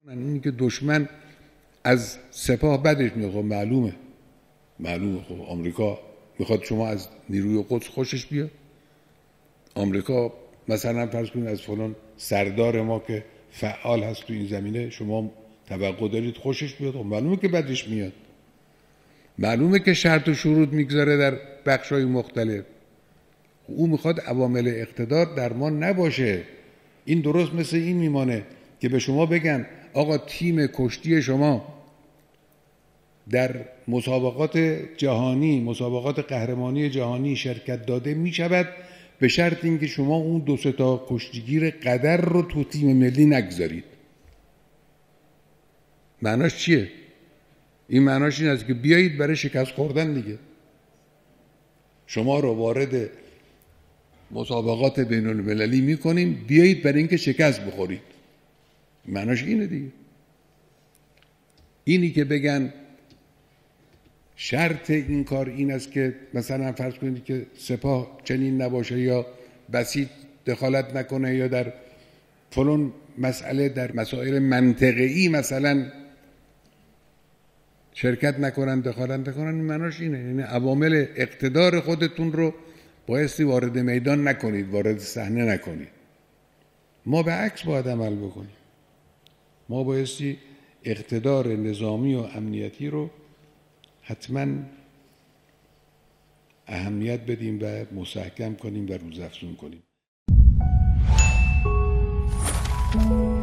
اینی که دشمن از سپاه بدش میاد، خب معلومه خب آمریکا میخواد شما از نیروی قدس خوشش بیاد. آمریکا مثلا فرض کنید از فلان سردار ما که فعال هست تو این زمینه شما توقع دارید خوشش بیاد، خب معلومه که بدش میاد. معلومه که شرط و شروط میگذاره در بخش‌های مختلف. او میخواد عوامل اقتدار در ما نباشه. این درست مثل این میمانه که به شما بگن آقا تیم کشتی شما در مسابقات جهانی، مسابقات قهرمانی جهانی شرکت داده میشود به شرط اینکه شما اون 2-3 تا کشتیگیر قدر رو تو تیم ملی نگذارید. معناش چیه؟ این معناش این است که بیایید برای شکست خوردن دیگه. شما رو وارد مسابقات بین المللی میکنیم، بیایید برای اینکه شکست بخورید. معناش اینه دیگه. اینی که بگن شرط این کار این است که مثلا فرض کنید که سپاه چنین نباشه یا بسیط دخالت نکنه یا در فلان مسئله در مسائل منطقه‌ای مثلا شرکت نکنن، دخالت نکنن، معناش اینه. یعنی عوامل اقتدار خودتون رو بایستی وارد میدان نکنید، وارد صحنه نکنید. ما به عکس باید عمل بکنیم. ما بایستی اقتدار نظامی و امنیتی رو حتما اهمیت بدیم و مستحکم کنیم و روزافزون کنیم.